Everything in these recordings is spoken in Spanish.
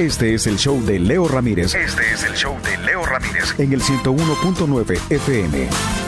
Este es el show de Leo Ramírez. Este es el show de Leo Ramírez. En el 101.9 FM.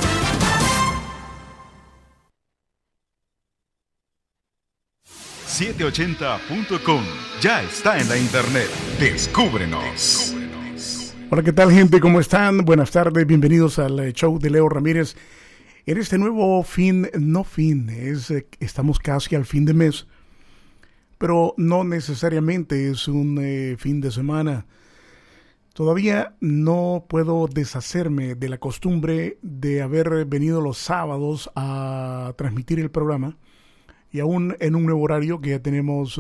.com ya está en la internet. Descúbrenos. Hola, ¿qué tal, gente? ¿Cómo están? Buenas tardes, bienvenidos al show de Leo Ramírez. En este nuevo estamos casi al fin de mes, pero no necesariamente es un fin de semana. Todavía no puedo deshacerme de la costumbre de haber venido los sábados a transmitir el programa, y aún en un nuevo horario que ya tenemos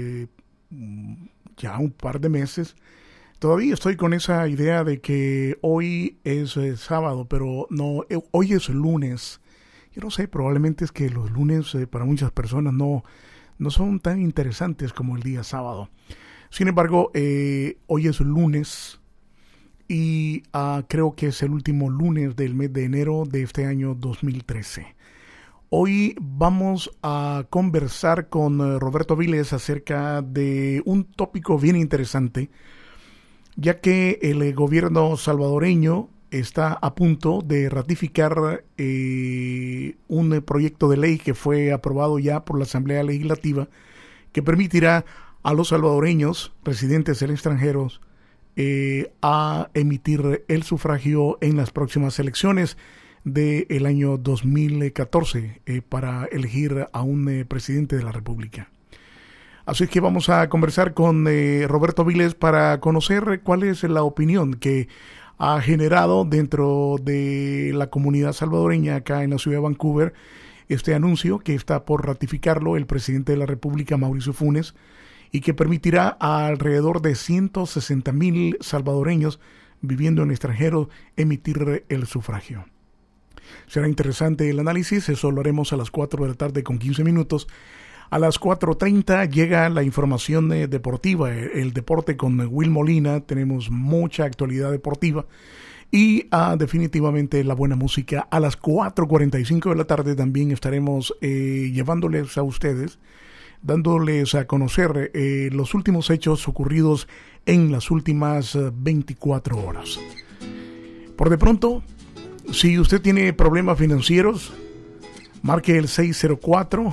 ya un par de meses. Todavía estoy con esa idea de que hoy es sábado, pero no, hoy es lunes. Yo no sé, probablemente es que los lunes para muchas personas no son tan interesantes como el día sábado. Sin embargo, hoy es lunes y creo que es el último lunes del mes de enero de este año 2013. Hoy vamos a conversar con Roberto Viles acerca de un tópico bien interesante, ya que el gobierno salvadoreño está a punto de ratificar un proyecto de ley que fue aprobado ya por la Asamblea Legislativa, que permitirá a los salvadoreños residentes en el extranjero a emitir el sufragio en las próximas elecciones del año 2014 para elegir a un presidente de la República. Así que vamos a conversar con Roberto Viles para conocer cuál es la opinión que ha generado dentro de la comunidad salvadoreña acá en la ciudad de Vancouver este anuncio que está por ratificarlo el presidente de la República, Mauricio Funes, y que permitirá a alrededor de 160,000 salvadoreños viviendo en el extranjero emitir el sufragio. Será interesante el análisis, eso lo haremos a las 4 de la tarde con 15 minutos. A las 4:30 llega la información deportiva, el deporte con Will Molina. Tenemos mucha actualidad deportiva y definitivamente la buena música. A las 4:45 de la tarde también estaremos llevándoles a ustedes, dándoles a conocer los últimos hechos ocurridos en las últimas 24 horas. Por de pronto, si usted tiene problemas financieros, marque el 604.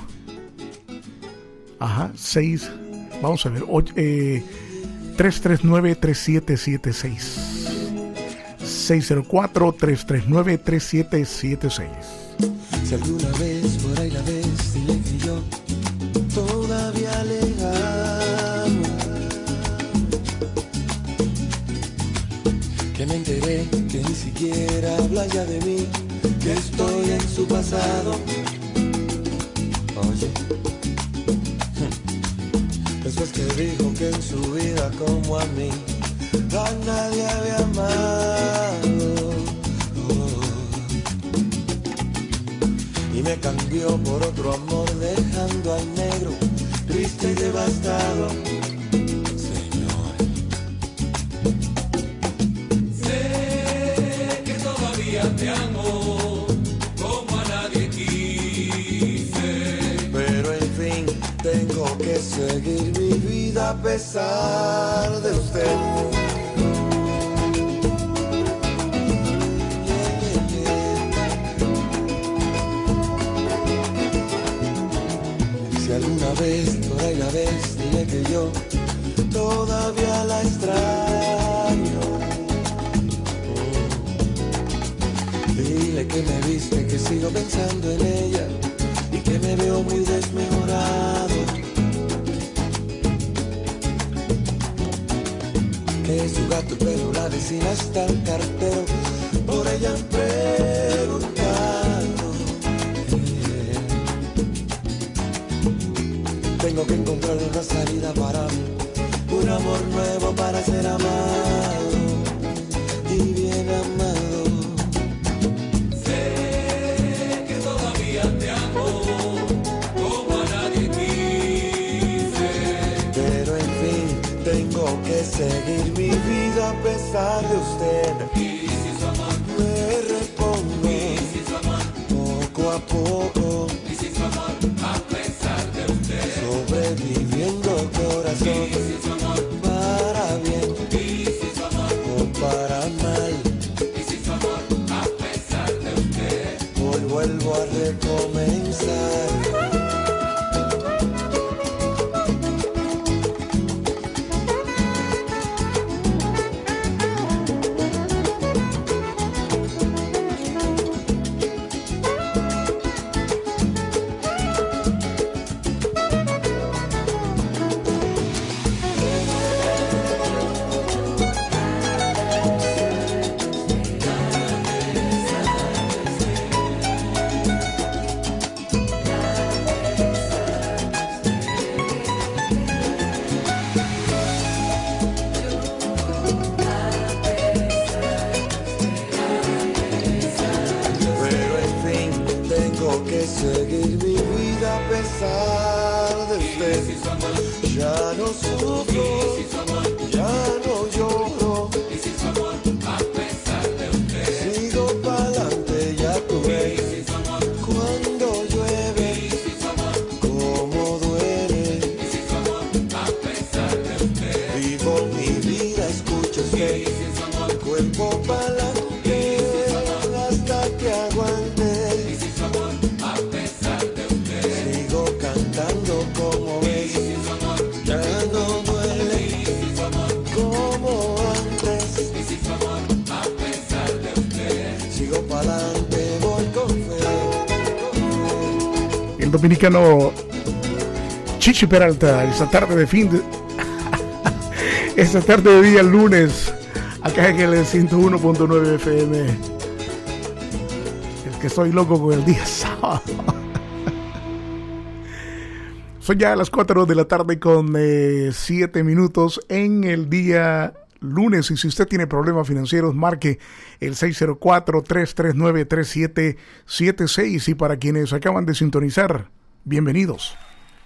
Vamos a ver, 339-3776. 604-339-3776. Si alguna vez por ahí la ves, dile que yo todavía le amo. Que me enteré que ni siquiera habla ya de mí, que estoy en su pasado. Oye, después que dijo que en su vida como a mí a nadie había amado, y me cambió por otro amor, dejando al negro triste y devastado. Señor, sé que todavía te amo como a nadie quise, pero en fin tengo que seguir mi vida a pesar de usted. Si alguna vez por ahí la ves, dile que yo todavía la extraño. Dile que me viste, que sigo pensando en ella y que me veo muy desmejorado. Que su gato pero la vecina está en cartero, por ella han preguntado. Tengo que encontrar una salida para mí, un amor nuevo para ser amado y bien amado. sé que todavía te amo como a nadie quise, Pero en fin, tengo que seguir mi vida a pesar de usted. y si su amor, Me repongo y si su amor, poco a poco, y si su amor, a pesar de usted, sobreviviendo corazón y si su amor, para para mal. Y si su amor, a pesar de usted, Hoy vuelvo a recomenzar. Pero en fin, tengo que seguir mi vida a pesar de usted. Ya no sufro, ya no lloro. y si su amor, a pesar de usted, Sigo pa'lante, ya tú ves. Cuando llueve, cómo duele. y si su amor, a pesar de usted, Vivo mi vida, escucha usted. Cuerpo pa'lante, hasta que aguante. y si su amor, a pesar de usted, Sigo cantando como ves. Ya no duele como antes. y si su amor, a pesar de usted, Sigo pa'lante, voy con fe. El dominicano Chichi Peralta, esta tarde de fin de... esta tarde de día lunes, acá en el 101.9 FM. Es que estoy loco con el día sábado. Son ya las 4 de la tarde con 7 minutos en el día lunes. Y si usted tiene problemas financieros, marque el 604-339-3776. Y para quienes acaban de sintonizar, bienvenidos.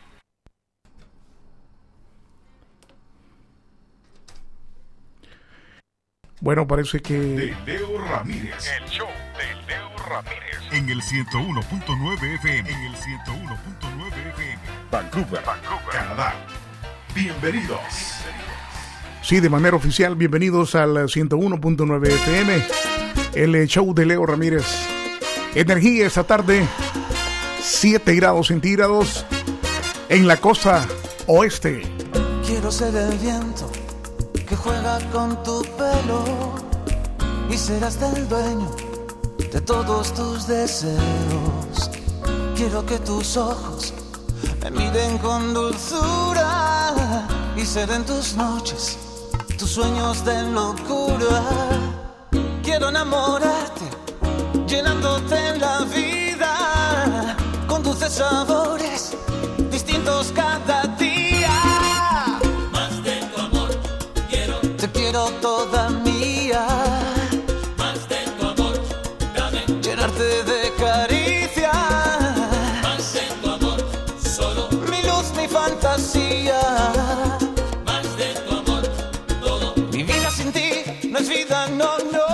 Bueno, parece que... De Leo Ramírez. El show de Leo Ramírez. En el 101.9 FM. En el 101.9 FM. Vancouver, Canadá. Bienvenidos. Sí, de manera oficial, bienvenidos al 101.9 FM, el show de Leo Ramírez. Energía esta tarde, 7 grados centígrados en la costa oeste. Quiero ser el viento que juega con tu pelo y serás el dueño de todos tus deseos. Quiero que tus ojos me miren con dulzura y ser en tus noches tus sueños de locura. Quiero enamorarte, llenándote la vida con dulces sabores distintos cada día. más de tu amor, quiero Te quiero toda mía, más de tu amor, dame llenarte de caricias, más de tu amor, solo mi luz, mi fantasía. más de tu amor, todo. Mi vida sin ti no es vida, no, no.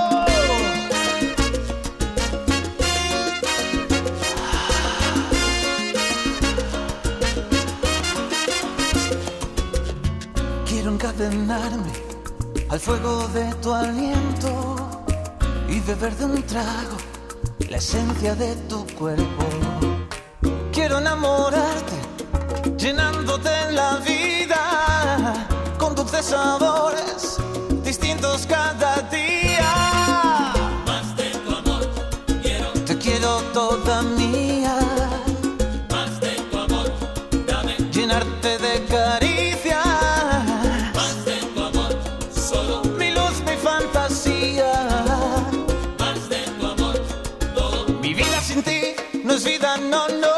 Quiero encadenarme al fuego de tu aliento y beber de un trago la esencia de tu cuerpo. Quiero enamorarte, llenándote la vida con dulces sabores distintos cada día. Más de tu amor, quiero Te quiero toda mía, más de tu amor, dame llenarte de caricias, más de tu amor, solo mi luz, mi fantasía. más de tu amor, todo. Mi vida sin ti no es vida, no, no.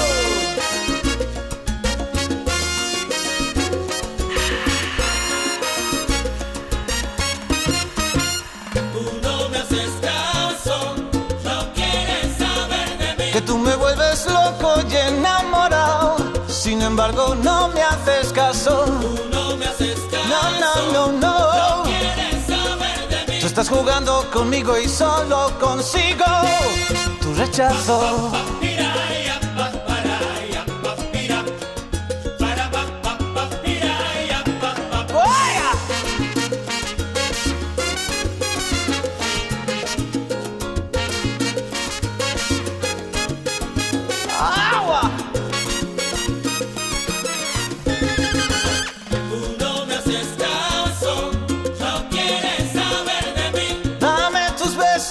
Tú no me haces caso, no quieres saber de mí. Que tú me vuelves loco y enamorado, sin embargo no me haces caso. Tú no me haces caso, No, no, no, no. quieres saber de mí. Tú estás jugando conmigo y solo consigo tu rechazo. Piraya, pa, paraya, pa, pira. Para, pa, piraya, pa, pa. ¡Oya!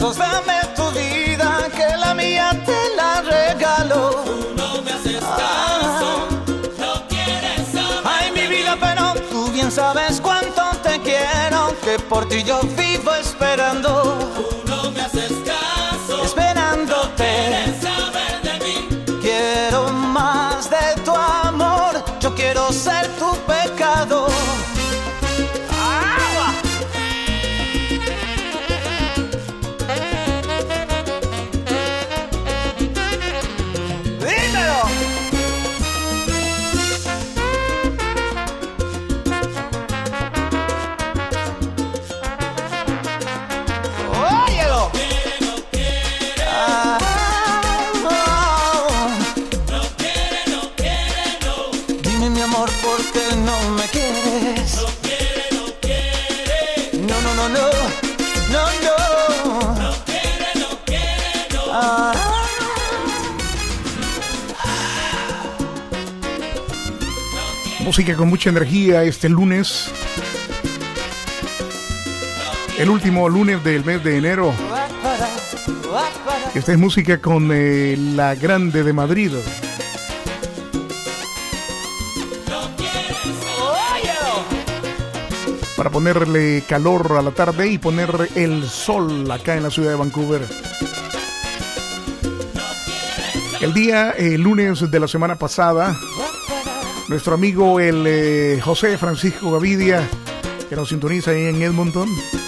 besos, dame tu vida, que la mía te la regalo. Tú no me haces caso, no quieres saber. Ay, mi vida, pero tú bien sabes cuánto te quiero, que por ti yo vivo esperando. Tú no me haces caso, Esperándote. quieres saber de mí. Quiero más de tu amor, yo quiero ser tu pecado. ¡Agua! ¡Dímelo! ¡Óyelo! Ah, oh. No quiere, no. Dime mi amor, ¿por qué no me quieres? No quiere. No, no, no, no, no, no. No quiere, no. Ah. Música con mucha energía este lunes. El último lunes del mes de enero. Esta es música con La Grande de Madrid. Para ponerle calor a la tarde y poner el sol acá en la ciudad de Vancouver. El día lunes de la semana pasada, nuestro amigo el José Francisco Gavidia, que nos sintoniza ahí en Edmonton,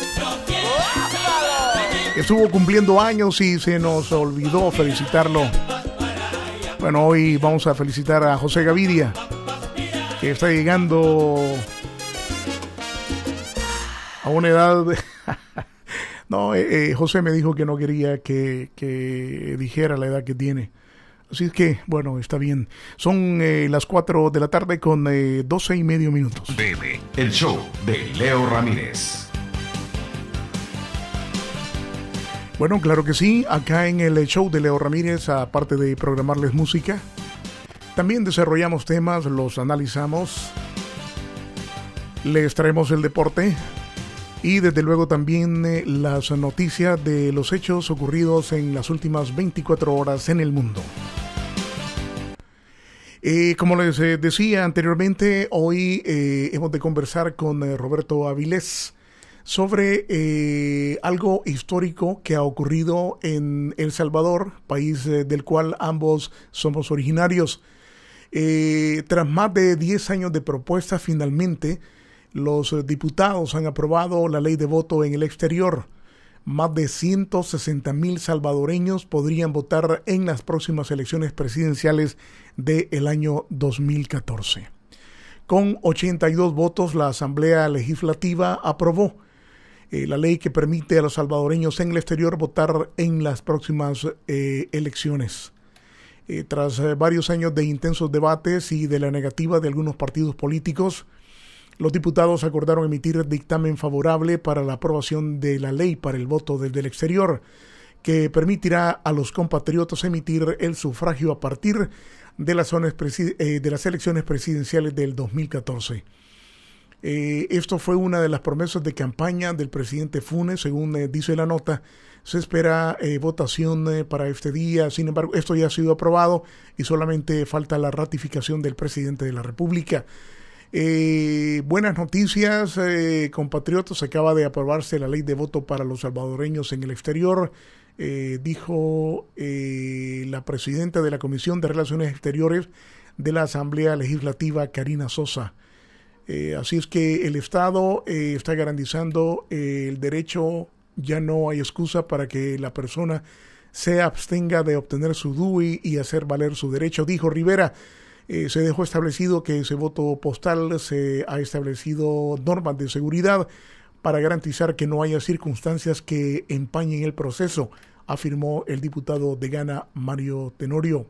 estuvo cumpliendo años y se nos olvidó felicitarlo. Bueno, hoy vamos a felicitar a José Gavidia, que está llegando a una edad... No, José me dijo que no quería que dijera la edad que tiene. Así es que, bueno, está bien. Son las 4 de la tarde con 12 y medio minutos. FM, el show de Leo Ramírez. Bueno, claro que sí. Acá en el show de Leo Ramírez, aparte de programarles música, también desarrollamos temas, los analizamos, les traemos el deporte y desde luego también las noticias de los hechos ocurridos en las últimas 24 horas en el mundo. Como les decía anteriormente, hoy hemos de conversar con Roberto Avilés sobre algo histórico que ha ocurrido en El Salvador, país del cual ambos somos originarios. Tras más de 10 años de propuestas, finalmente los diputados han aprobado la ley de voto en el exterior. Más de 160,000 salvadoreños podrían votar en las próximas elecciones presidenciales del año 2014. Con 82 votos, la Asamblea Legislativa aprobó la ley que permite a los salvadoreños en el exterior votar en las próximas elecciones. Tras varios años de intensos debates y de la negativa de algunos partidos políticos, los diputados acordaron emitir dictamen favorable para la aprobación de la ley para el voto desde el exterior, que permitirá a los compatriotas emitir el sufragio a partir de las elecciones presidenciales del 2014. Esto fue una de las promesas de campaña del presidente Funes, según dice la nota. Se espera votación para este día. Sin embargo, esto ya ha sido aprobado y solamente falta la ratificación del presidente de la República. Buenas noticias, compatriotas. Acaba de aprobarse la ley de voto para los salvadoreños en el exterior, dijo la presidenta de la Comisión de Relaciones Exteriores de la Asamblea Legislativa, Karina Sosa. Así es que el Estado está garantizando el derecho. Ya no hay excusa para que la persona se abstenga de obtener su DUI y hacer valer su derecho, dijo Rivera. Se dejó establecido que ese voto postal, se ha establecido normas de seguridad para garantizar que no haya circunstancias que empañen el proceso, afirmó el diputado de Ghana, Mario Tenorio.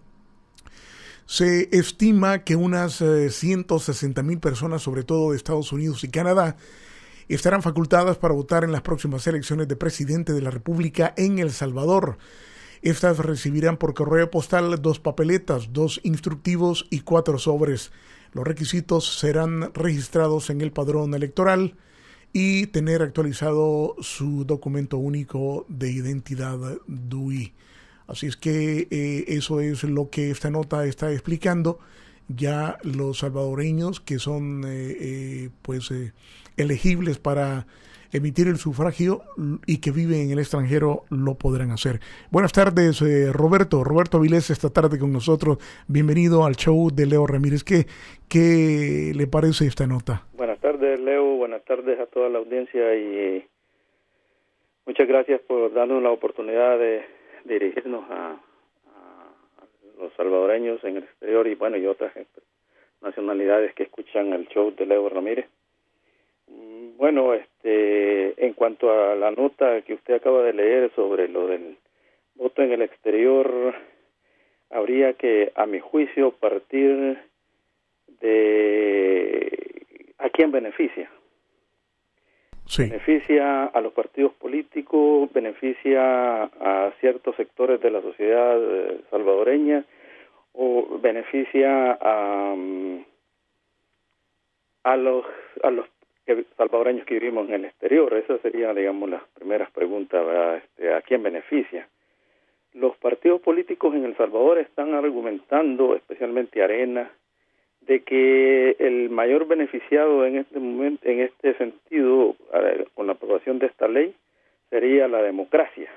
Se estima que unas 160,000 personas, sobre todo de Estados Unidos y Canadá, estarán facultadas para votar en las próximas elecciones de presidente de la República en El Salvador. Estas recibirán por correo postal 2 papeletas, 2 instructivos y 4 sobres. Los requisitos serán registrados en el padrón electoral. y tener actualizado su documento único de identidad DUI. Así es que eso es lo que esta nota está explicando. Ya los salvadoreños que son elegibles para emitir el sufragio y que viven en el extranjero lo podrán hacer. Buenas tardes, Roberto Avilés, esta tarde con nosotros. Bienvenido al show de Leo Ramírez. ¿Qué le parece esta nota? Buenas tardes, Leo. Buenas tardes a toda la audiencia y muchas gracias por darnos la oportunidad de dirigirnos a los salvadoreños en el exterior y bueno, y otras nacionalidades que escuchan el show de Leo Ramírez. Bueno, en cuanto a la nota que usted acaba de leer sobre lo del voto en el exterior, habría que, a mi juicio, partir de a quién beneficia. Sí. Beneficia a los partidos políticos, beneficia a ciertos sectores de la sociedad salvadoreña o beneficia a los salvadoreños que vivimos en el exterior. Esas serían, digamos, las primeras preguntas, ¿verdad? ¿A quién beneficia? Los partidos políticos en El Salvador están argumentando, especialmente Arena, de que el mayor beneficiado en este momento, en este sentido, con la aprobación de esta ley, sería la democracia.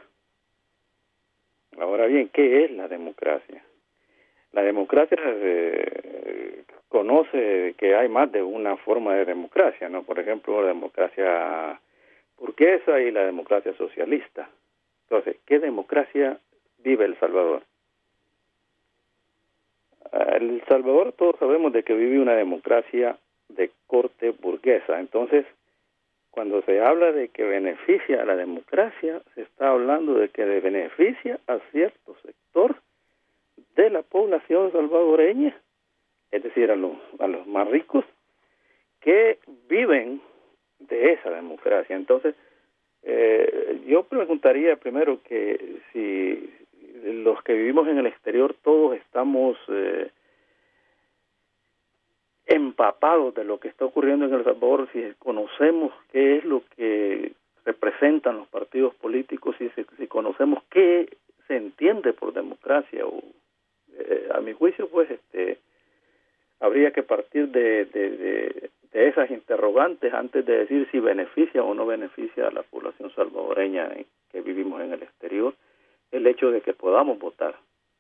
Ahora bien, ¿qué es la democracia? La democracia conoce que hay más de una forma de democracia, ¿no? Por ejemplo, la democracia burguesa y la democracia socialista. Entonces, ¿qué democracia vive El Salvador? El Salvador, todos sabemos de que vive una democracia de corte burguesa. Entonces, cuando se habla de que beneficia a la democracia, se está hablando de que beneficia a cierto sector de la población salvadoreña, es decir, a los más ricos, que viven de esa democracia. Entonces, yo preguntaría primero que si los que vivimos en el exterior todos estamos empapados de lo que está ocurriendo en El Salvador, si conocemos qué es lo que representan los partidos políticos, si conocemos qué se entiende por democracia, o a mi juicio, pues habría que partir de esas interrogantes antes de decir si beneficia o no beneficia a la población salvadoreña que vivimos en el exterior el hecho de que podamos votar.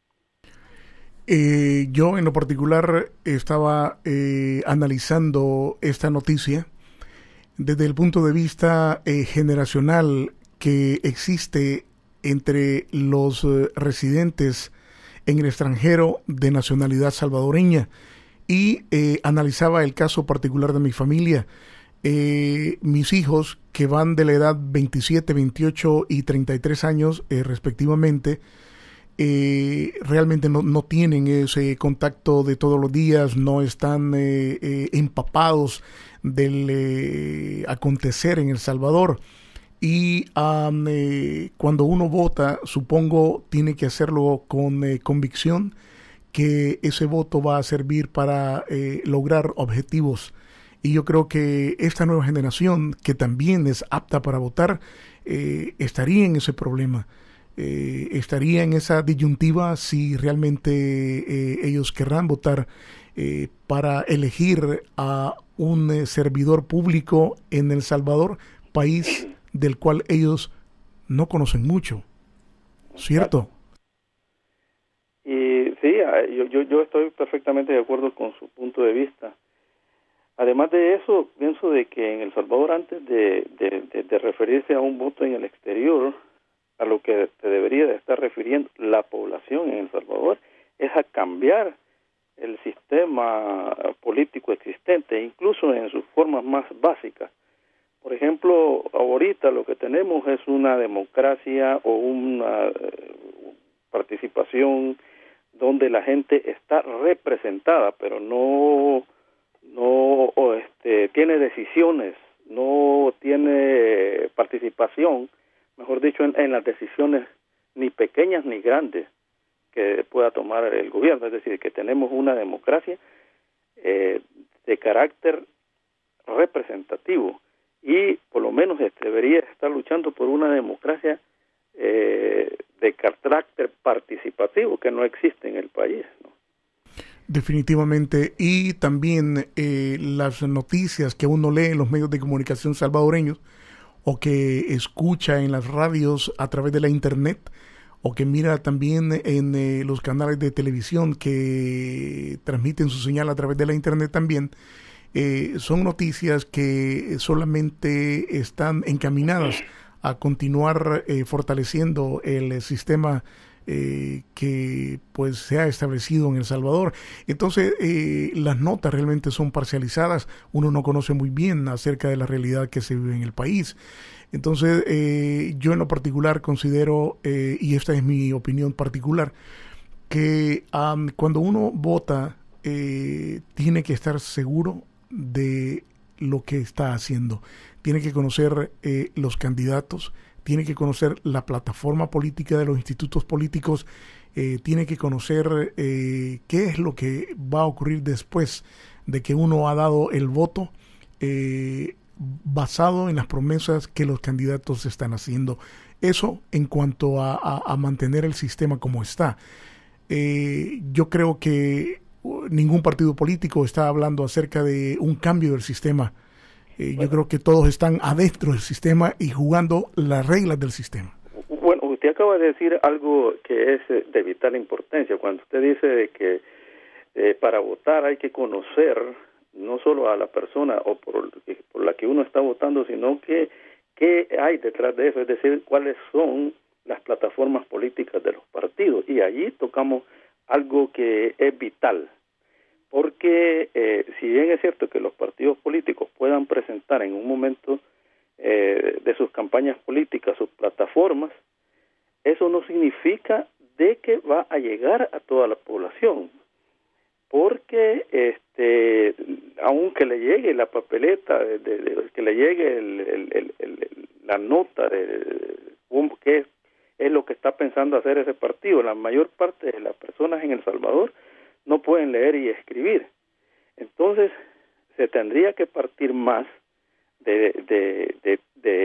Yo en lo particular estaba analizando esta noticia desde el punto de vista generacional que existe entre los residentes en el extranjero de nacionalidad salvadoreña y analizaba el caso particular de mi familia. Mis hijos, que van de la edad 27, 28 y 33 años respectivamente, realmente no tienen ese contacto de todos los días, no están empapados del acontecer en El Salvador. Y cuando uno vota, supongo, tiene que hacerlo con convicción que ese voto va a servir para lograr objetivos. Y yo creo que esta nueva generación, que también es apta para votar, estaría en ese problema. Estaría en esa disyuntiva si realmente ellos querrán votar para elegir a un servidor público en El Salvador, país del cual ellos no conocen mucho, ¿cierto? Y sí, yo estoy perfectamente de acuerdo con su punto de vista. Además de eso, pienso de que en El Salvador, antes de referirse a un voto en el exterior, a lo que se debería de estar refiriendo la población en El Salvador, es a cambiar el sistema político existente, incluso en sus formas más básicas. Por ejemplo, ahorita lo que tenemos es una democracia o una participación donde la gente está representada, pero no tiene decisiones, no tiene participación, mejor dicho, en las decisiones ni pequeñas ni grandes que pueda tomar el gobierno. Es decir, que tenemos una democracia de carácter representativo, y por lo menos debería estar luchando por una democracia de carácter participativo que no existe en el país, ¿no? Definitivamente, y también las noticias que uno lee en los medios de comunicación salvadoreños o que escucha en las radios a través de la internet o que mira también en los canales de televisión que transmiten su señal a través de la internet también, son noticias que solamente están encaminadas a continuar fortaleciendo el sistema que pues se ha establecido en El Salvador. Entonces las notas realmente son parcializadas, uno no conoce muy bien acerca de la realidad que se vive en el país. Entonces yo en lo particular considero, y esta es mi opinión particular, que cuando uno vota tiene que estar seguro de lo que está haciendo, tiene que conocer los candidatos, tiene que conocer la plataforma política de los institutos políticos, tiene que conocer qué es lo que va a ocurrir después de que uno ha dado el voto, basado en las promesas que los candidatos están haciendo. Eso en cuanto a mantener el sistema como está. Yo creo que ningún partido político está hablando acerca de un cambio del sistema. Yo creo que todos están adentro del sistema y jugando las reglas del sistema. Bueno, usted acaba de decir algo que es de vital importancia. Cuando usted dice de que para votar hay que conocer no solo a la persona o por la que uno está votando, sino que qué hay detrás de eso, es decir, cuáles son las plataformas políticas de los partidos. Y allí tocamos algo que es vital. Porque si bien es cierto que los partidos políticos puedan presentar en un momento de sus campañas políticas sus plataformas, eso no significa de que va a llegar a toda la población, porque aunque le llegue la papeleta, que le llegue la nota de qué es lo que está pensando hacer ese partido, la mayor parte de las personas en El Salvador no pueden leer y escribir. Entonces, se tendría que partir más de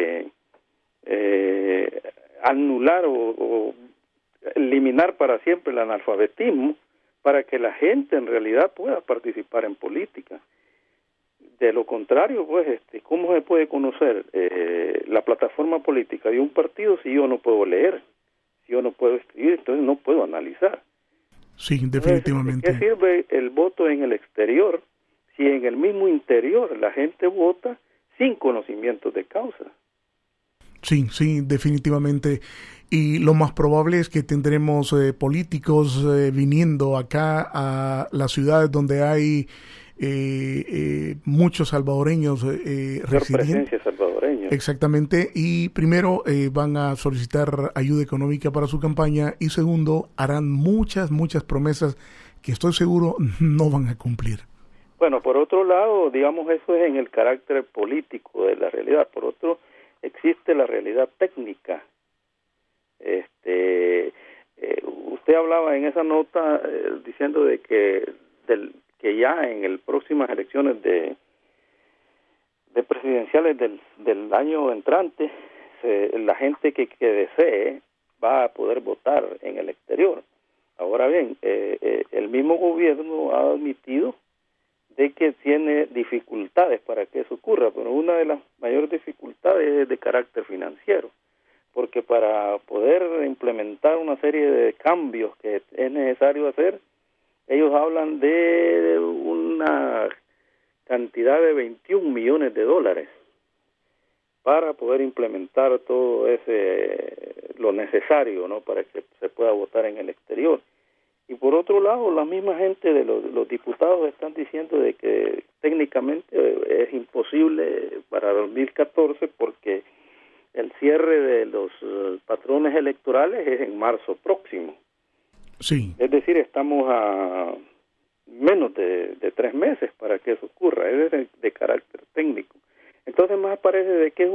anular o eliminar para siempre el analfabetismo para que la gente en realidad pueda participar en política. De lo contrario, pues, ¿cómo se puede conocer la plataforma política de un partido si yo no puedo leer, si yo no puedo escribir? Entonces no puedo analizar. Sí, definitivamente. ¿Qué sirve el voto en el exterior si en el mismo interior la gente vota sin conocimiento de causa? Sí, sí, definitivamente. Y lo más probable es que tendremos políticos viniendo acá a las ciudades donde hay muchos salvadoreños residiendo. Presencia salvadoreña. Exactamente, y primero van a solicitar ayuda económica para su campaña y segundo harán muchas promesas que estoy seguro no van a cumplir. Bueno, por otro lado, digamos, eso es en el carácter político de la realidad. Por otro, existe la realidad técnica. Usted hablaba en esa nota diciendo de que ya en las próximas elecciones de presidenciales del año entrante, la gente que desee va a poder votar en el exterior. Ahora bien, el mismo gobierno ha admitido de que tiene dificultades para que eso ocurra, pero una de las mayores dificultades es de carácter financiero, porque para poder implementar una serie de cambios que es necesario hacer, ellos hablan de una cantidad de $21 millones para poder implementar todo lo necesario, ¿no?, para que se pueda votar en el exterior. Y por otro lado, la misma gente de los diputados están diciendo de que técnicamente es imposible para 2014 porque el cierre de los patrones electorales es en marzo próximo. Sí. Es decir, estamos a menos de 3 meses para que eso ocurra, es de carácter técnico. Entonces más parece de que es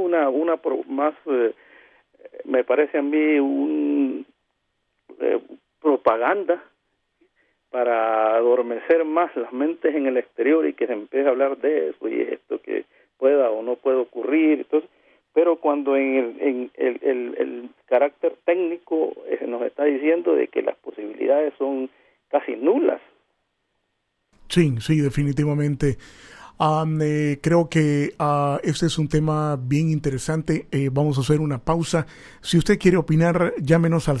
me parece a mí propaganda para adormecer más las mentes en el exterior y que se empiece a hablar de eso y esto, que pueda o no puede ocurrir. Entonces, pero cuando en el carácter técnico nos está diciendo de que las posibilidades son casi nulas. Sí, definitivamente. Creo que este es un tema bien interesante. Vamos a hacer una pausa. Si usted quiere opinar, llámenos al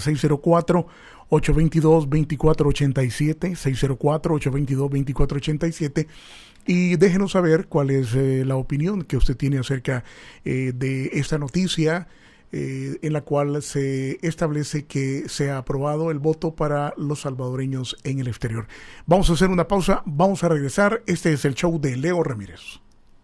604-822-2487, 604-822-2487, y déjenos saber cuál es la opinión que usted tiene acerca de esta noticia, en la cual se establece que se ha aprobado el voto para los salvadoreños en el exterior. Vamos a hacer una pausa, vamos a regresar. Este es el show de Leo Ramírez.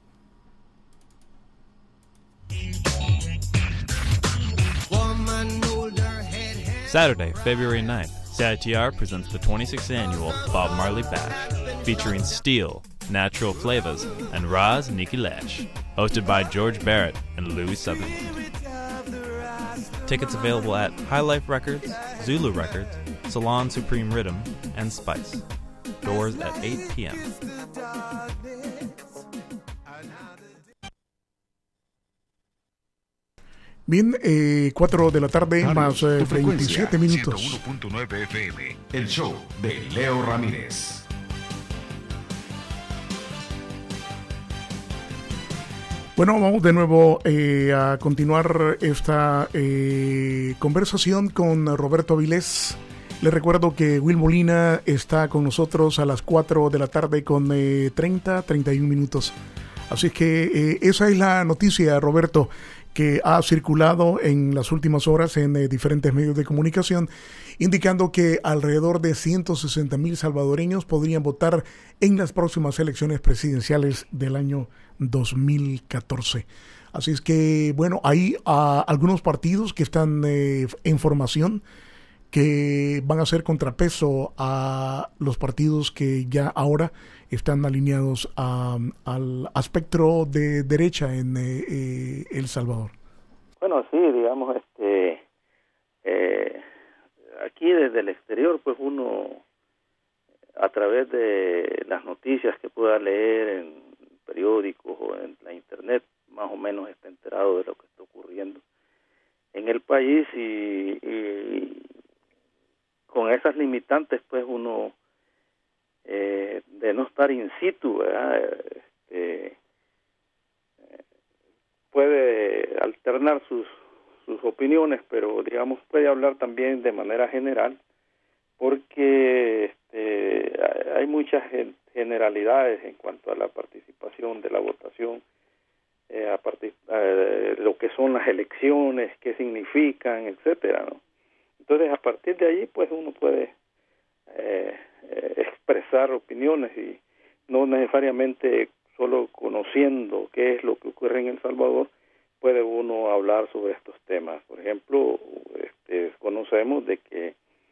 Saturday, February 9th, CITR presents the 26th annual Bob Marley Bash, featuring Steel, Natural Flavors, and Roz Nikki Lash, hosted by George Barrett and Louis Sutherland. Tickets available at High Life Records, Zulu Records, Salon Supreme Rhythm, and Spice. Doors at 8 p.m. Bien, 4 de la tarde más Tu 27 minutos. 101.9 FM, el show de Leo Ramírez. Bueno, vamos de nuevo a continuar esta conversación con Roberto Avilés. Les recuerdo que Will Molina está con nosotros a las 4 de la tarde con 31 minutos. Así es que esa es la noticia, Roberto, que ha circulado en las últimas horas en diferentes medios de comunicación, indicando que alrededor de 160,000 salvadoreños podrían votar en las próximas elecciones presidenciales del año 2014. Así es que, bueno, hay algunos partidos que están en formación, que van a ser contrapeso a los partidos que ya ahora están alineados al espectro de derecha en El Salvador. Bueno, sí, digamos, aquí desde el exterior, pues uno, a través de las noticias que pueda leer en periódicos o en la internet, más o menos está enterado de lo que está ocurriendo en el país, y con esas limitantes, pues uno, de no estar in situ, ¿verdad? Puede alternar sus opiniones, pero digamos puede hablar también de manera general, porque hay muchas generalidades en cuanto a la participación de la votación, lo que son las elecciones, qué significan, etcétera, ¿no? Entonces, a partir de allí, pues uno puede expresar opiniones, y no necesariamente solo conociendo qué es lo que ocurre en El Salvador puede uno hablar sobre estos temas. Por ejemplo, conocemos de que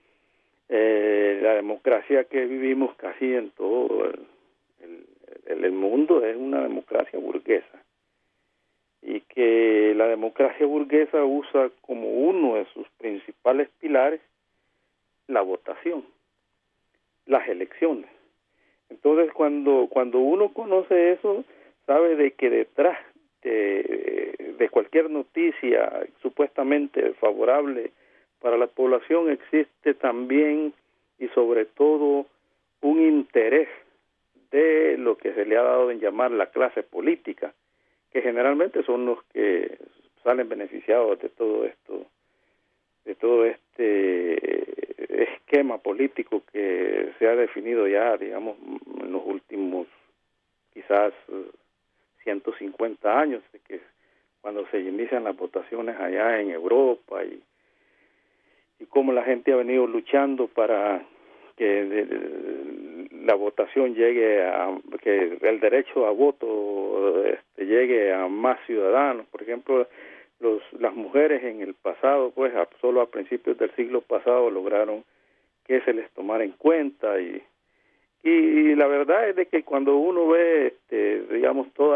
la democracia que vivimos casi en todo el mundo es una democracia burguesa, y que la democracia burguesa usa como uno de sus principales pilares la votación, las elecciones. Entonces, cuando uno conoce eso, sabe de que detrás de cualquier noticia supuestamente favorable para la población existe también y sobre todo un interés de lo que se le ha dado en llamar la clase política, que generalmente son los que salen beneficiados de todo esto, de todo este esquema político que se ha definido ya, digamos, en los últimos quizás 150 años, de que cuando se inician las votaciones allá en Europa, y cómo la gente ha venido luchando para que la votación llegue a, que el derecho a voto llegue a más ciudadanos. Por ejemplo, las mujeres en el pasado, pues solo a principios del siglo pasado lograron que se les tomara en cuenta, y la verdad es de que cuando uno ve digamos todas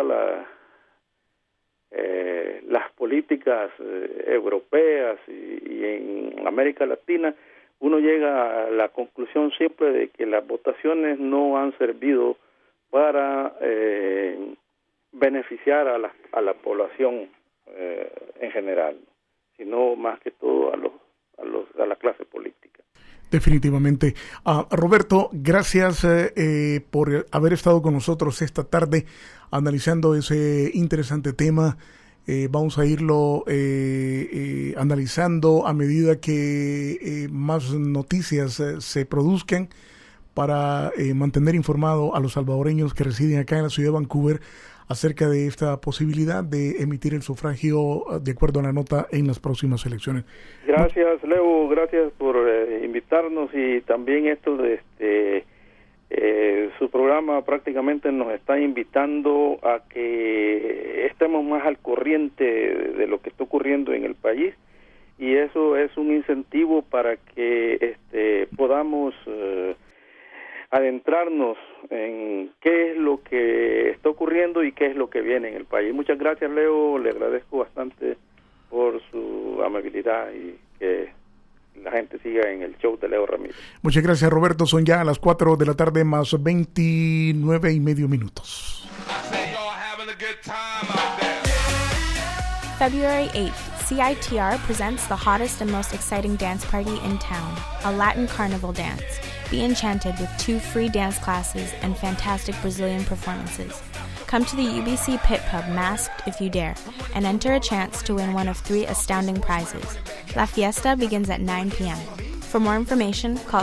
las políticas europeas y en América Latina, uno llega a la conclusión siempre de que las votaciones no han servido para beneficiar a la población en general, sino más que todo a la clase política. Definitivamente. Roberto, gracias por haber estado con nosotros esta tarde analizando ese interesante tema. Vamos a irlo analizando a medida que más noticias se produzcan para mantener informado a los salvadoreños que residen acá en la ciudad de Vancouver acerca de esta posibilidad de emitir el sufragio de acuerdo a la nota en las próximas elecciones. Gracias, Leo, gracias por invitarnos, y también esto de su programa prácticamente nos está invitando a que estemos más al corriente de lo que está ocurriendo en el país, y eso es un incentivo para que podamos adentrarnos en qué es lo que está ocurriendo y qué es lo que viene en el país. Muchas gracias, Leo, le agradezco bastante por su amabilidad y que la gente siga en el show de Leo Ramírez. Muchas gracias, Roberto. Son ya a las 4 de la tarde más 29:30 minutos. February 8th, CITR presents the hottest and most exciting dance party in town, a Latin carnival dance. Be enchanted with 2 free dance classes and fantastic Brazilian performances. Come to the UBC Pit Pub masked if you dare, and enter a chance to win one of 3 astounding prizes. La fiesta begins at 9 p.m. For more information, call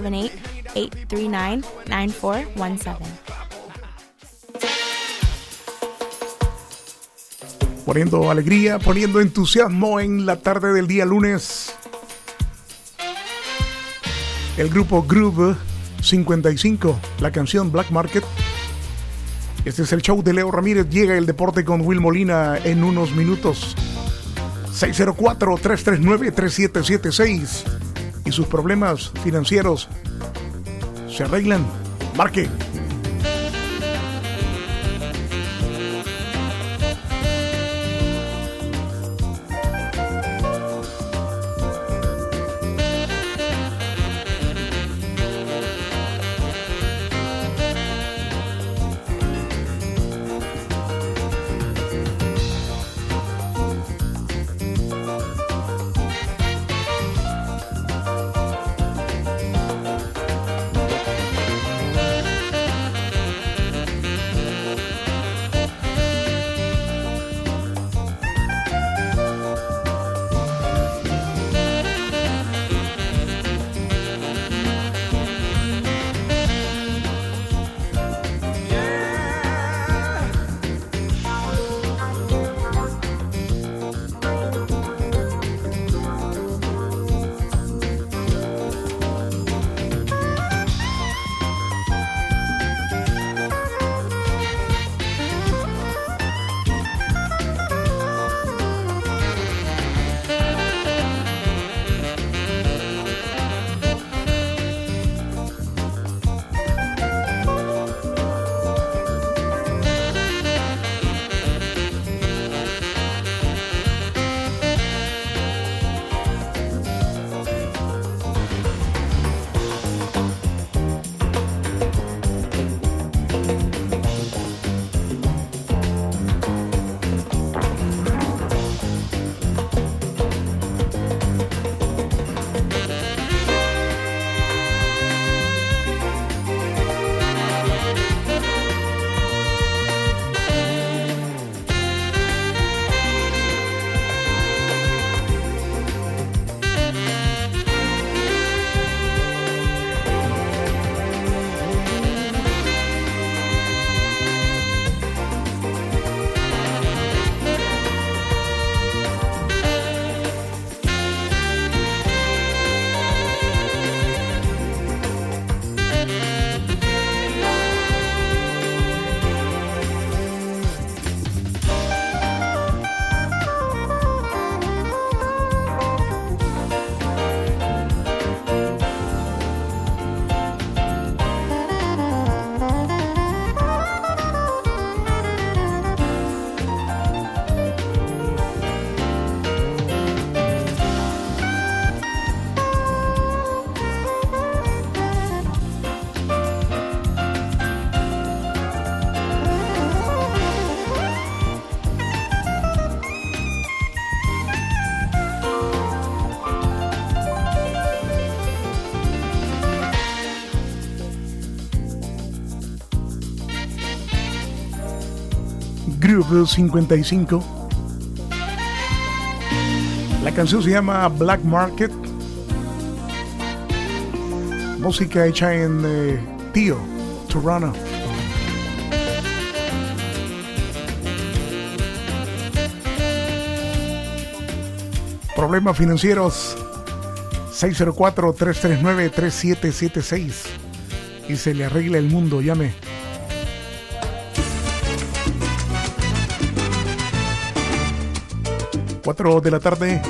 778-839-9417. Poniendo alegría, poniendo entusiasmo en la tarde del día lunes. El grupo Groove 55, la canción Black Market. Este es el show de Leo Ramírez. Llega el deporte con Will Molina en unos minutos. 604-339-3776. Y sus problemas financieros se arreglan. Marque. YouTube 55. La canción se llama Black Market. Música hecha en Tío, Toronto. Problemas financieros 604-339-3776 y se le arregla el mundo. Llame. Cuatro de la tarde,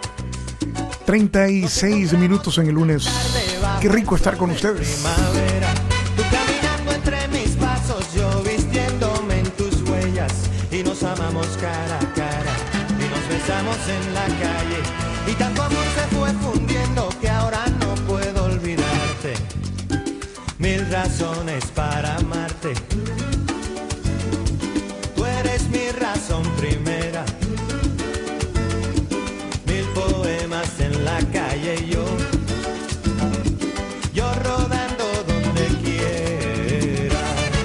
36 minutos en el lunes. Qué rico estar con ustedes. Tú caminando entre mis pasos, yo vistiéndome en tus huellas, y nos amamos cara a cara y nos besamos en la calle, y tanto amor se fue fundiendo que ahora no puedo olvidarte. Mil razones para amarte. Tú eres mi razón primera. Mil poemas en la calle y yo rodando donde quiera.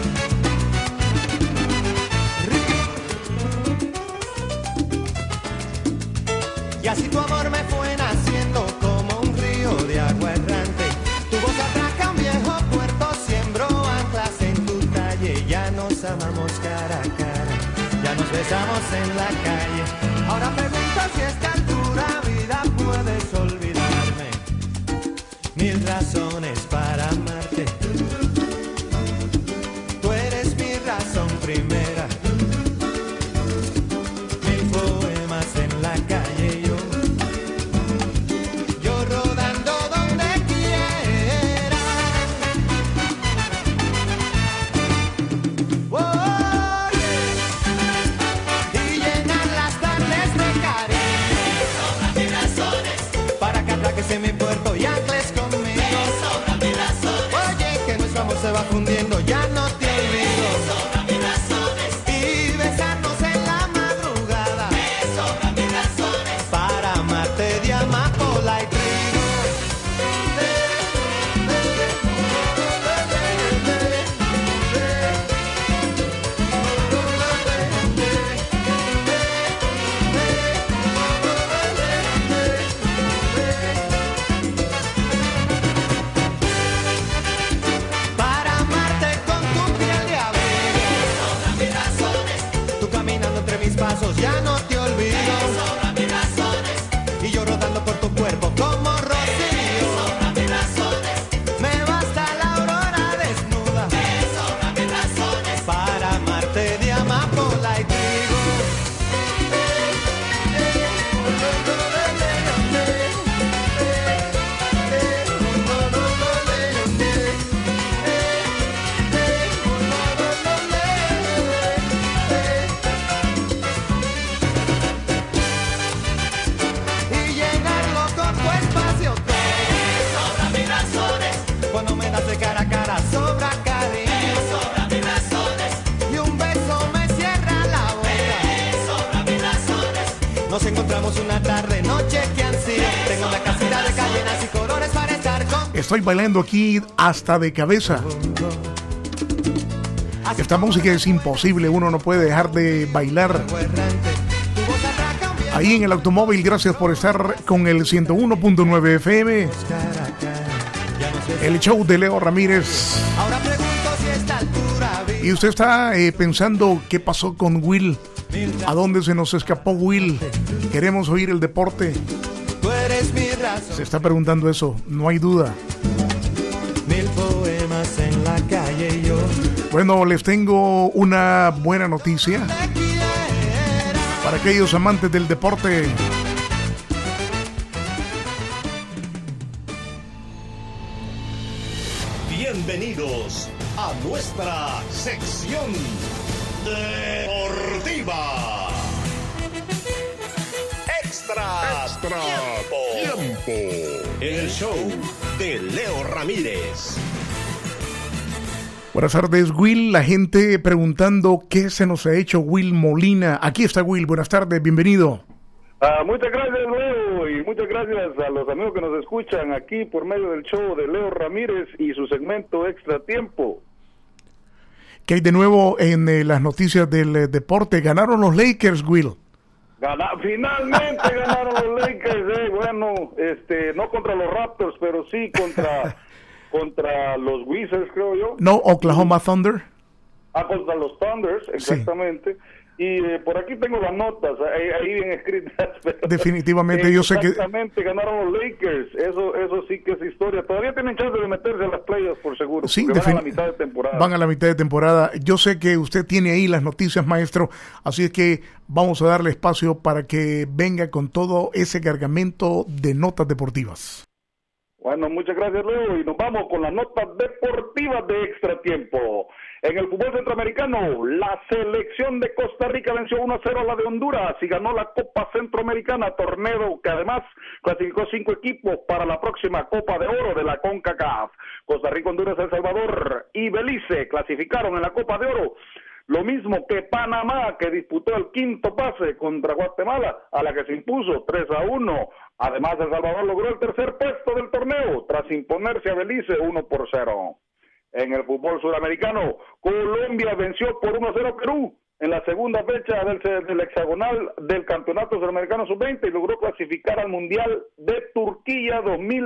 Y así tu amor me fue naciendo como un río de agua errante. Tu voz atraca un viejo puerto, sembró anclas en tu talle. Ya nos amamos cara a cara, ya nos besamos en la calle. Ahora pregunto si a esta altura vida puedes olvidarme. Mil razones para amarte. Tú eres mi razón primera. Mil poemas en la calle, yo rodando donde quiera. Oh, yeah. Y llenar las tardes de cariño. Sobran mil razones para que atraques en mi puerto y ancles conmigo. Oye, que nuestro amor se va fundiendo, ya no te olvido. Me sobran mis razones. Y besarnos en la madrugada. Me sobran mis razones para amarte de amapola y trigo. Ya no te olvido. Me sobran mis razones. Y yo rodando por tu cuerpo como Rocío. Me sobran mis razones. Me basta la aurora desnuda. Me sobran mis razones para amarte de amapola y trigo. Cara a cara sobra cariño. Me sobran mis razones. Y un beso me cierra la boca. Me sobran mis razones. Nos encontramos una tarde, noche que han sido. Tengo una casita de cadenas y colores para estar con. Estoy bailando aquí hasta de cabeza. Esta música es imposible, uno no puede dejar de bailar. Ahí en el automóvil, gracias por estar con el 101.9 FM. El show de Leo Ramírez. Ahora pregunto si a esta altura y usted está pensando qué pasó con Will, a dónde se nos escapó Will. Queremos oír el deporte. Tú eres mi razón. Se está preguntando eso, no hay duda. Mil poemas en la calle yo. Bueno, les tengo una buena noticia para aquellos amantes del deporte. Bienvenidos a nuestra sección deportiva. Extra tiempo. El show de Leo Ramírez. Buenas tardes, Will. La gente preguntando qué se nos ha hecho Will Molina. Aquí está Will. Buenas tardes, bienvenido. Muchas gracias, Leo, y muchas gracias a los amigos que nos escuchan aquí por medio del show de Leo Ramírez y su segmento Extra Tiempo. ¿Qué hay de nuevo en las noticias del deporte? Ganaron los Lakers, Will. Finalmente ganaron los Lakers, bueno, no contra los Raptors, pero sí contra los Wizards, creo yo. No, Oklahoma Thunder. Contra los Thunders, exactamente. Sí. Y por aquí tengo las notas, ahí bien escritas. Pero, definitivamente, yo sé que... Exactamente, ganaron los Lakers, eso sí que es historia. Todavía tienen chance de meterse en las playoffs, por seguro, sí, van a la mitad de temporada. Van a la mitad de temporada. Yo sé que usted tiene ahí las noticias, maestro, así es que vamos a darle espacio para que venga con todo ese cargamento de notas deportivas. Bueno, muchas gracias, Leo, y nos vamos con las notas deportivas de Extra Tiempo. En el fútbol centroamericano, la selección de Costa Rica venció 1-0 a la de Honduras y ganó la Copa Centroamericana, torneo que además clasificó 5 equipos para la próxima Copa de Oro de la CONCACAF. Costa Rica, Honduras, El Salvador y Belice clasificaron en la Copa de Oro. Lo mismo que Panamá, que disputó el quinto pase contra Guatemala, a la que se impuso 3-1. Además, El Salvador logró el tercer puesto del torneo, tras imponerse a Belice 1-0. En el fútbol sudamericano, Colombia venció por 1-0 a Perú en la segunda fecha del hexagonal del Campeonato Sudamericano Sub-20 y logró clasificar al Mundial de Turquía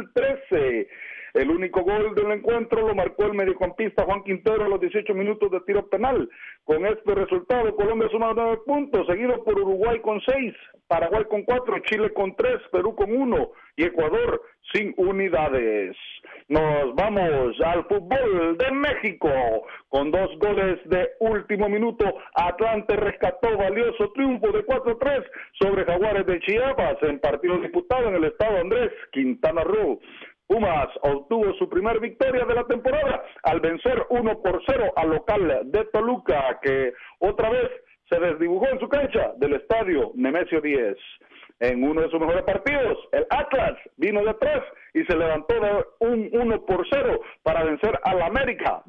2013. El único gol del encuentro lo marcó el mediocampista Juan Quintero a los 18 minutos de tiro penal. Con este resultado, Colombia suma 9 puntos, seguido por Uruguay con 6, Paraguay con 4, Chile con 3, Perú con 1 y Ecuador sin unidades. Nos vamos al fútbol de México. Con 2 goles de último minuto, Atlante rescató valioso triunfo de 4-3 sobre Jaguares de Chiapas en partido disputado en el estado Andrés Quintana Roo. Pumas obtuvo su primer victoria de la temporada al vencer 1-0 al local de Toluca, que otra vez se desdibujó en su cancha del estadio Nemesio 10. En uno de sus mejores partidos, el Atlas vino de atrás y se levantó de un 1-0 para vencer al América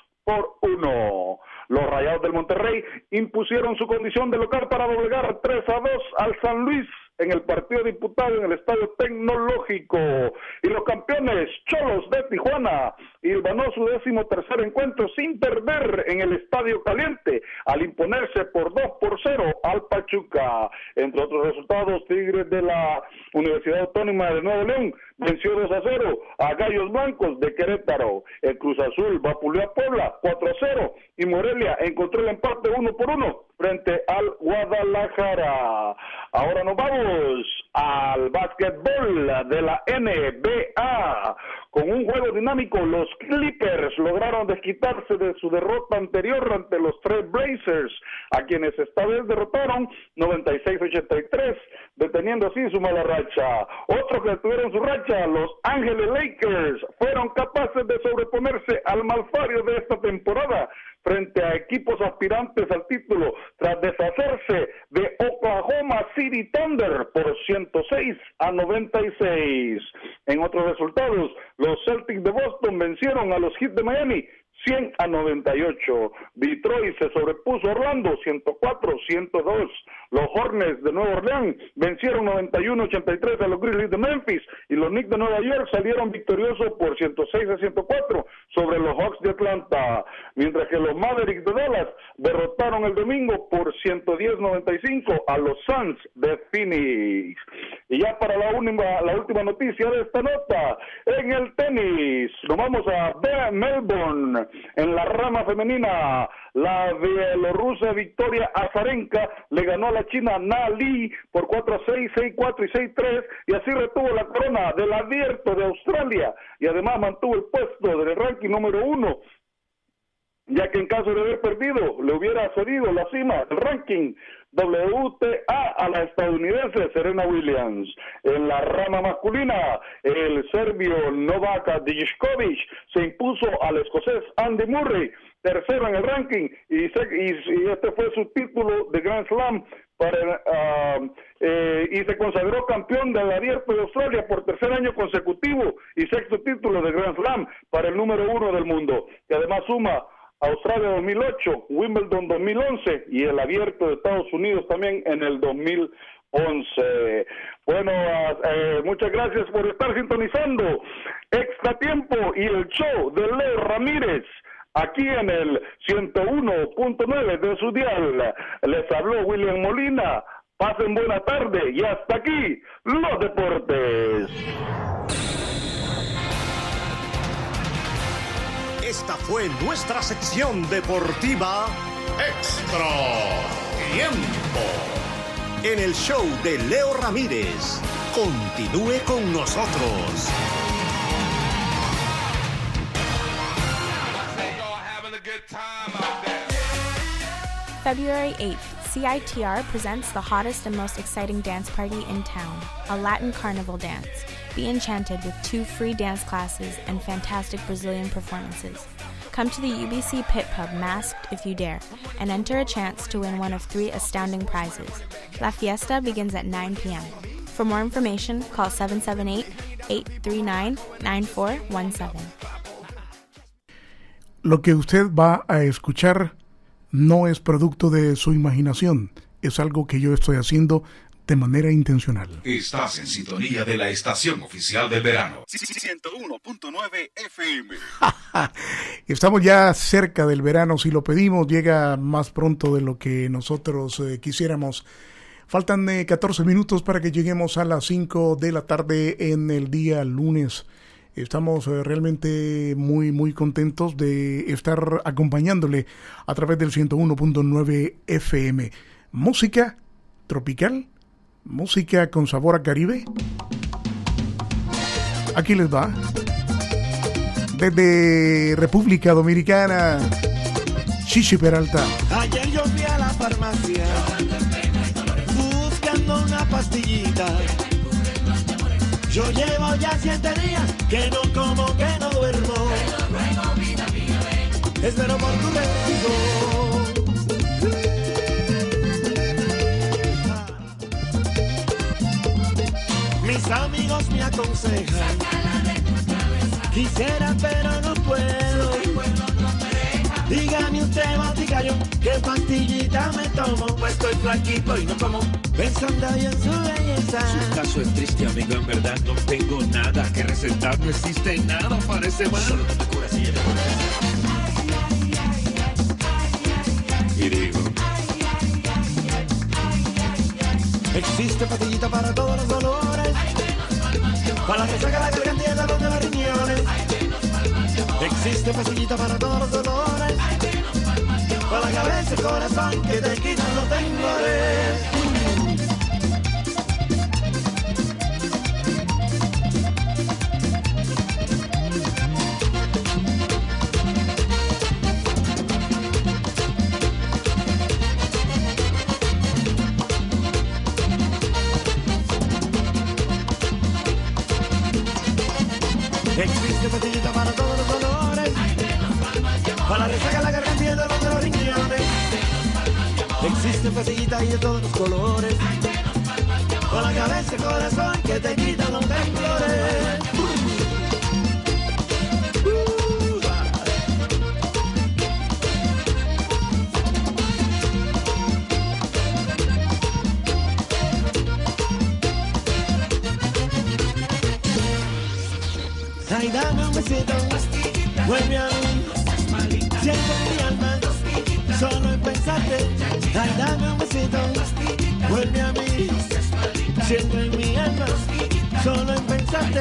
2-1. Los Rayados del Monterrey impusieron su condición de local para doblegar 3-2 al San Luis en el partido disputado en el Estadio Tecnológico. Y los campeones Cholos de Tijuana hilvanó su 13º encuentro sin perder en el Estadio Caliente al imponerse por 2-0 al Pachuca. Entre otros resultados, Tigres de la Universidad Autónoma de Nuevo León venció 2-0 a Gallos Blancos de Querétaro. El Cruz Azul vapuleó a Puebla 4-0 y Morelia encontró el empate 1-1 frente al Guadalajara. Ahora nos vamos al básquetbol de la NBA. Con un juego dinámico, los Clippers lograron desquitarse de su derrota anterior ante los Trail Blazers, a quienes esta vez derrotaron 96-83, deteniendo así su mala racha. Otros que detuvieron su racha, los Ángeles Lakers, fueron capaces de sobreponerse al malfario de esta temporada frente a equipos aspirantes al título, tras deshacerse de Oklahoma City Thunder por 106-96. En otros resultados, los Celtics de Boston vencieron a los Heat de Miami 100-98. Detroit se sobrepuso a Orlando 104-102. Los Hornets de Nueva Orleans vencieron 91-83 a los Grizzlies de Memphis y los Knicks de Nueva York salieron victoriosos por 106-104 sobre los Hawks de Atlanta, mientras que los Mavericks de Dallas derrotaron el domingo por 110-95 a los Suns de Phoenix. Y ya para la última noticia de esta nota, en el tenis, nos vamos a Melbourne. En la rama femenina, la bielorrusa Victoria Azarenka le ganó a la china Na Li por 4-6, 6-4 y 6-3 y así retuvo la corona del Abierto de Australia y además mantuvo el puesto del ranking número 1, ya que en caso de haber perdido le hubiera cedido la cima del ranking WTA a la estadounidense Serena Williams. En la rama masculina, el serbio Novak Djokovic se impuso al escocés Andy Murray, tercero en el ranking, y este fue su título de Grand Slam y se consagró campeón del Abierto de Australia por tercer año consecutivo y sexto título de Grand Slam para el número 1 del mundo, que además suma Australia 2008, Wimbledon 2011 y el Abierto de Estados Unidos también en el 2011. Bueno, muchas gracias por estar sintonizando Extra Tiempo y el show de Leo Ramírez aquí en el 101.9 de su dial. Les habló William Molina. Pasen buena tarde y hasta aquí los deportes. Esta fue nuestra sección deportiva Extra Tiempo. En el show de Leo Ramírez. Continúe con nosotros. February 8th, CITR presents the hottest and most exciting dance party in town, a Latin carnival dance. Be enchanted with 2 free dance classes and fantastic Brazilian performances. Come to the UBC Pit Pub masked if you dare, and enter a chance to win one of 3 astounding prizes. La fiesta begins at 9 p.m. For more information, call 778-839-9417. Lo que usted va a escuchar no es producto de su imaginación, es algo que yo estoy haciendo de manera intencional. Estás en sintonía de la estación oficial del verano. 101.9 FM. Estamos ya cerca del verano, si lo pedimos llega más pronto de lo que nosotros quisiéramos. Faltan 14 minutos para que lleguemos a las 5 de la tarde en el día lunes. Estamos realmente muy contentos de estar acompañándole a través del 101.9 FM. Música tropical, música con sabor a Caribe. Aquí les va. Desde República Dominicana, Chichi Peralta. Ayer yo fui a la farmacia buscando una pastillita. Yo llevo ya 7 días que no como, que no duermo. Espero por tu regreso. Mis amigos me aconsejan, quisiera pero no puedo. Dígame usted, boticario, ¿qué pastillita me tomo? Pues estoy flaquito y no como, pensando en su belleza. Su caso es triste, amigo, en verdad no tengo nada que recetar. No existe nada, parece mal. Solo te curas y y digo, existe pastillita para todos los dolores, para la resaca, la garganta y el dolor de los riñones. Existe pastillita para todos los dolores, para la cabeza, el corazón, que te quitan los temblores. Existe pastillita para todos los dolores, para la resaca, la garganta y el dolor de los riñones. Existe pastillita y de todos los colores, para la cabeza, el corazón, que te quitan los temblores. Ay, dame un besito, vuelve a mí, siento en mi alma, solo en pensarte. Ay, dame un besito, vuelve a mí, siento en mi alma, solo en pensarte.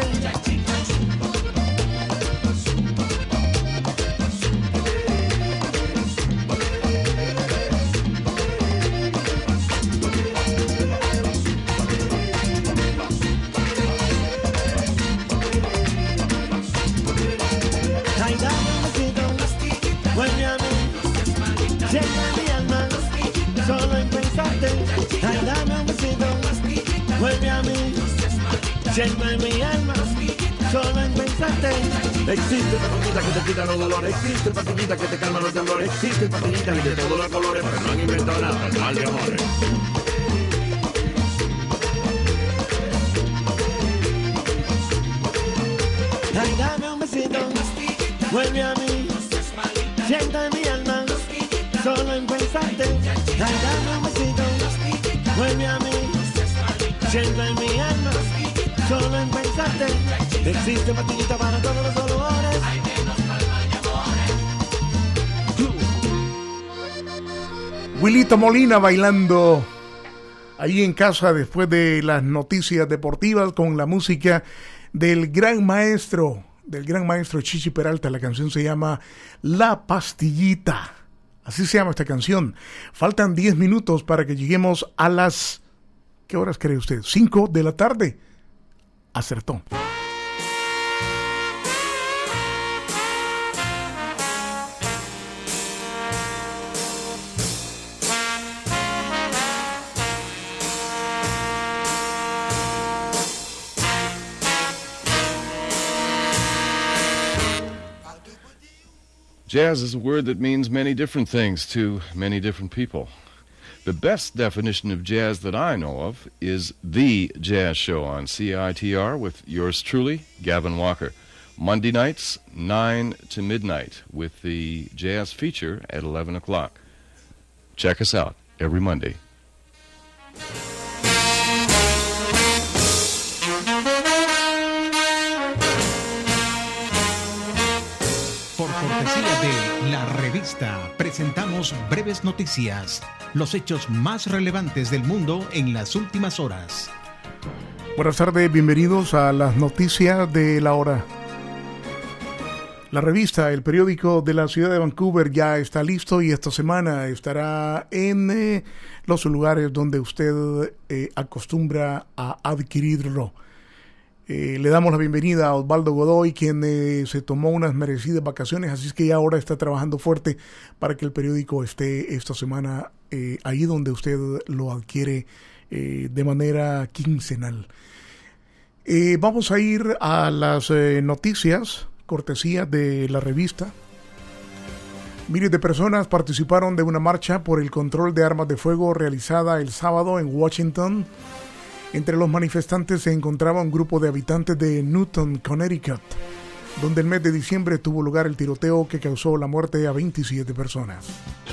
Vuelve a mí, siento en mi alma, solo en pensarte. Ay, dame un besito, vuelve a mí, siento en mi alma, solo en pensarte. existe pastillita que te quita los dolores, existe pastillita que te calma los temblores, existe pastillita de todos los colores, pero no han inventado nada mal de amores. Ay, dame un besito, vuelve a mí, siento en mi alma, solo en pensarte. Ay, dame un besito, vuelve a mí, siento en mi alma, solo en pensarte. Existe pastillita para todos los dolores, Wilito Molina bailando ahí en casa después de las noticias deportivas con la música del gran maestro Chichi Peralta. La canción se llama La Pastillita. Así se llama esta canción. Faltan 10 minutos para que lleguemos a las... ¿Qué horas cree usted? 5 de la tarde. Acertó. Jazz is a word that means many different things to many different people. The best definition of jazz that I know of is The Jazz Show on CITR with yours truly, Gavin Walker. Monday nights, 9 to midnight, with the jazz feature at 11 o'clock. Check us out every Monday. Por cortesía de La Revista, presentamos breves noticias, los hechos más relevantes del mundo en las últimas horas. Buenas tardes, bienvenidos a las noticias de la hora. La Revista, el periódico de la ciudad de Vancouver, ya está listo y esta semana estará en los lugares donde usted acostumbra a adquirirlo. Le damos la bienvenida a Osvaldo Godoy, quien se tomó unas merecidas vacaciones, así es que ya ahora está trabajando fuerte para que el periódico esté esta semana ahí donde usted lo adquiere de manera quincenal. Vamos a ir a las noticias, cortesía de La Revista. Miles de personas participaron de una marcha por el control de armas de fuego realizada el sábado en Washington. Entre los manifestantes se encontraba un grupo de habitantes de Newton, Connecticut, donde el mes de diciembre tuvo lugar el tiroteo que causó la muerte a 27 personas.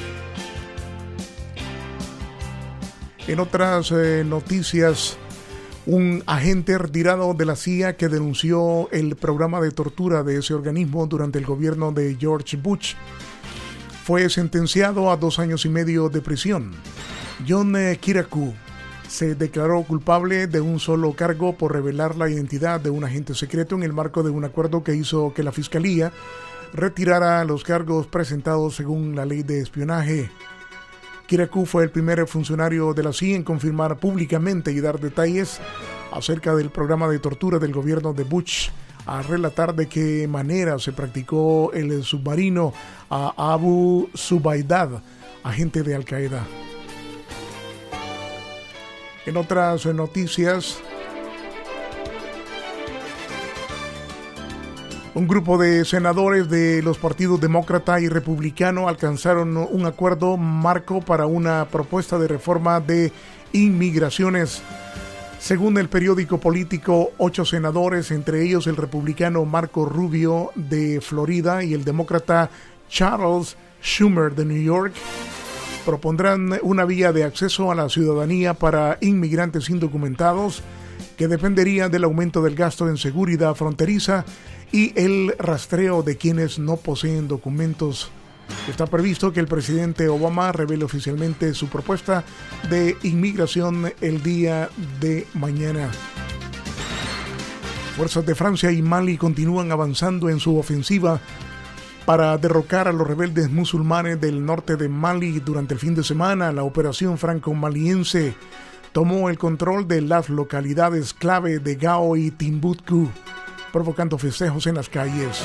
En otras noticias, un agente retirado de la CIA que denunció el programa de tortura de ese organismo durante el gobierno de George Bush fue sentenciado a 2 años y medio de prisión. John Kiriakou se declaró culpable de un solo cargo por revelar la identidad de un agente secreto en el marco de un acuerdo que hizo que la Fiscalía retirara los cargos presentados según la ley de espionaje. Kiriakou fue el primer funcionario de la CIA en confirmar públicamente y dar detalles acerca del programa de tortura del gobierno de Bush, a relatar de qué manera se practicó el submarino a Abu Zubaydah, agente de Al Qaeda. En otras noticias, un grupo de senadores de los partidos demócrata y republicano alcanzaron un acuerdo marco para una propuesta de reforma de inmigraciones. Según el periódico político, 8 senadores, entre ellos el republicano Marco Rubio de Florida y el demócrata Charles Schumer de New York, propondrán una vía de acceso a la ciudadanía para inmigrantes indocumentados que dependería del aumento del gasto en seguridad fronteriza y el rastreo de quienes no poseen documentos. Está previsto que el presidente Obama revele oficialmente su propuesta de inmigración el día de mañana. Fuerzas de Francia y Mali continúan avanzando en su ofensiva para derrocar a los rebeldes musulmanes del norte de Mali. Durante el fin de semana, la operación franco-maliense tomó el control de las localidades clave de Gao y Timbuktu, provocando festejos en las calles.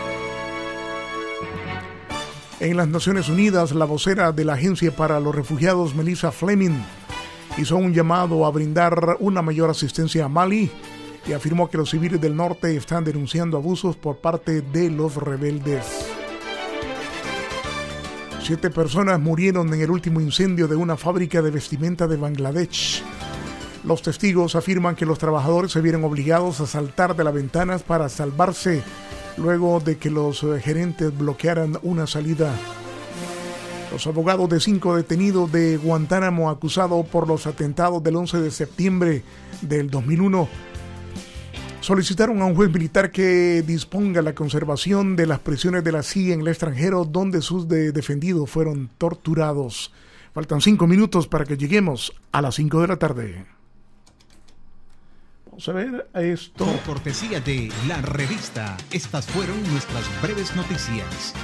En las Naciones Unidas, la vocera de la Agencia para los Refugiados, Melissa Fleming, hizo un llamado a brindar una mayor asistencia a Mali y afirmó que los civiles del norte están denunciando abusos por parte de los rebeldes. 7 personas murieron en el último incendio de una fábrica de vestimenta de Bangladesh. Los testigos afirman que los trabajadores se vieron obligados a saltar de las ventanas para salvarse luego de que los gerentes bloquearan una salida. Los abogados de 5 detenidos de Guantánamo acusados por los atentados del 11 de septiembre del 2001 solicitaron a un juez militar que disponga la conservación de las prisiones de la CIA en el extranjero donde sus defendidos fueron torturados. Faltan 5 minutos para que lleguemos a las 5 de la tarde. Vamos a ver esto. Por cortesía de La Revista, estas fueron nuestras breves noticias.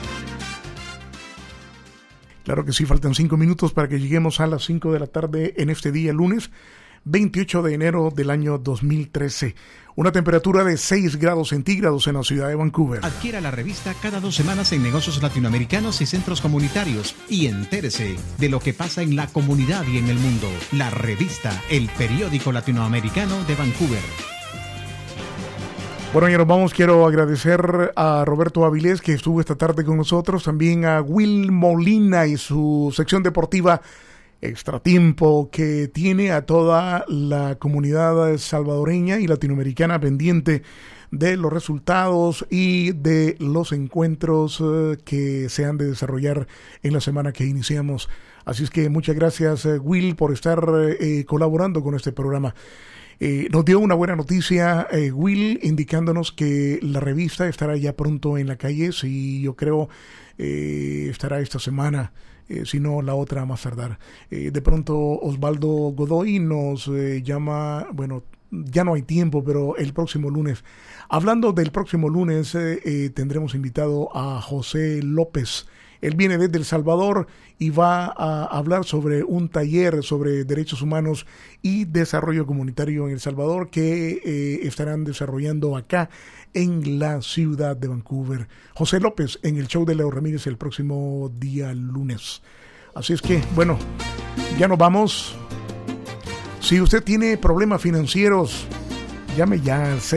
Claro que sí, faltan 5 minutos para que lleguemos a las 5 de la tarde en este día lunes 28 de enero del año 2013. Una temperatura de 6 grados centígrados en la ciudad de Vancouver. Adquiera la revista cada 2 semanas en negocios latinoamericanos y centros comunitarios y entérese de lo que pasa en la comunidad y en el mundo. La Revista, el periódico latinoamericano de Vancouver. Bueno, ya nos vamos. Quiero agradecer a Roberto Avilés, que estuvo esta tarde con nosotros, también a Will Molina y su sección deportiva Extratiempo, que tiene a toda la comunidad salvadoreña y latinoamericana pendiente de los resultados y de los encuentros que se han de desarrollar en la semana que iniciamos. Así es que muchas gracias, Will, por estar colaborando con este programa. Nos dio una buena noticia, Will, indicándonos que la revista estará ya pronto en la calle. Sí, yo creo estará esta semana, si no la otra más tardar. De pronto Osvaldo Godoy nos llama, bueno, ya no hay tiempo, pero el próximo lunes. Hablando del próximo lunes, tendremos invitado a José López. Él viene desde El Salvador y va a hablar sobre un taller sobre derechos humanos y desarrollo comunitario en El Salvador que estarán desarrollando acá en la ciudad de Vancouver. José López en el show de Leo Ramírez el próximo día lunes. Así es que, bueno, ya nos vamos. Si usted tiene problemas financieros, llame ya al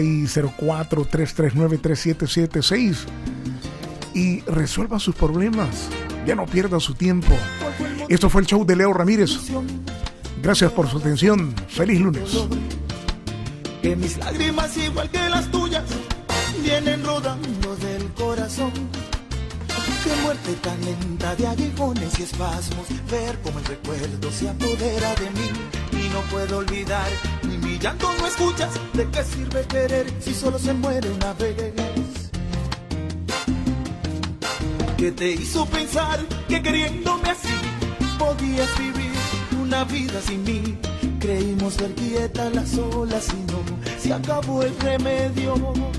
604-339-3776 y resuelva sus problemas. Ya no pierda su tiempo. Esto fue el show de Leo Ramírez. Gracias por su atención. Feliz lunes. Que mis lágrimas, igual que las tuyas, vienen rodando del corazón. Qué muerte tan lenta de aguijones y espasmos, ver como el recuerdo se apodera de mí. Y no puedo olvidar, ni mi llanto no escuchas. ¿De qué sirve querer si solo se muere una vez? ¿Qué te hizo pensar que queriéndome así podías vivir una vida sin mí? Creímos ver quietas las olas y no, se acabó el remedio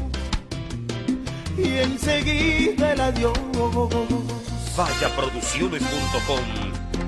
y enseguida el adiós. Vallaproducciones.com.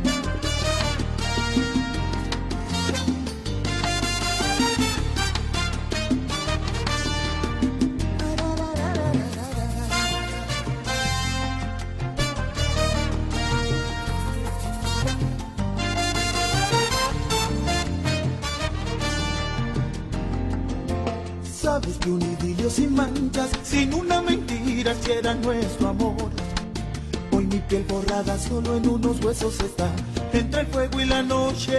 Sabes que un idilio sin manchas, sin una mentira, si era nuestro amor. Hoy mi piel borrada solo en unos huesos está, entre el fuego y la noche,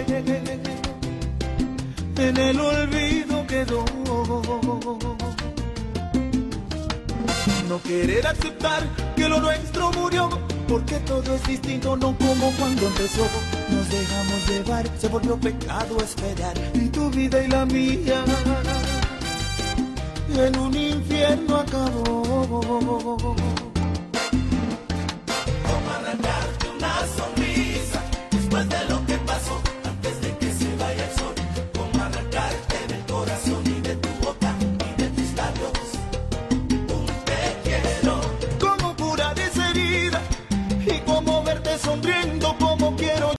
en el olvido quedó. No querer aceptar que lo nuestro murió, porque todo es distinto, no como cuando empezó. Nos dejamos llevar, se volvió pecado esperar, y tu vida y la mía en un infierno acabó. ¿Cómo arrancarte una sonrisa después de lo